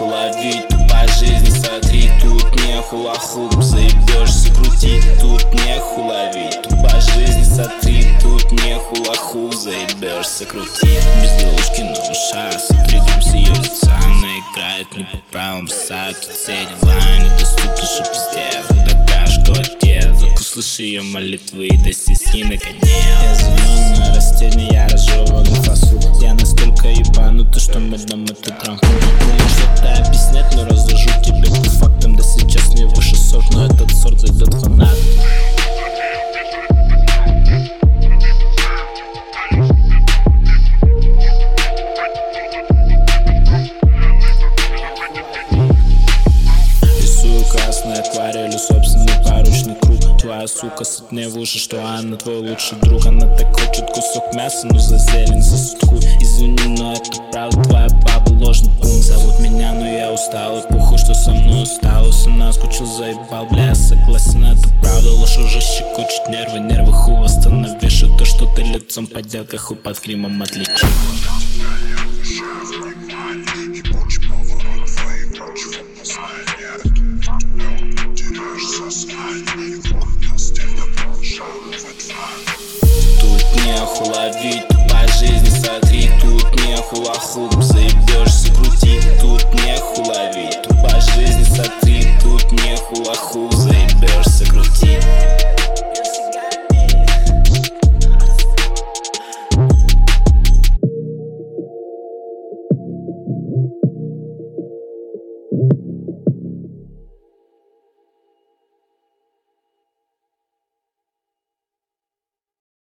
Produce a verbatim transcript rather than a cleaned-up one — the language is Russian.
неху ловить, тупая жизнь, смотри, тут неху лоху, заебешься крутить, тут неху ловить, тупая жизнь, смотри, тут неху лоху, заебешься крутить. Безделушки на ушах, придем с ее лица, она играет не по правилам, бросают все дела, недоступны, что пиздец, докажешь, кто отец. Услыши ее молитвы и достигни наконец. Я зеленое растение, я разжеванный фасул. Я настолько ебанутый, что мы дам этот трамп. Могу что-то объяснять, но разложу тебе по фактам. Да сейчас не выше сорт, но этот сорт зайдет фанат. Рисую красной акварелью собственный поручный круг. Твоя сука сытнее в уши, что она твой лучший друг. Она так хочет кусок мяса, но за зелень засут хуй. Извини, но это правда, твоя баба ложный пункт. Зовут меня, но я устал, и похуй, что со мной усталость. Она скучил, заебал, бля, я согласен, это правда. Ложь уже щекочет нервы, нервы хуй восстановишь. И то, что ты лицом подделка, хуй под гримом отличишь. Тут неху ловить, тупая жизнь, смотри, тут неху лоху, заебешься крутить, тут неху ловить, тупая жизнь, смотри, тут неху лоху.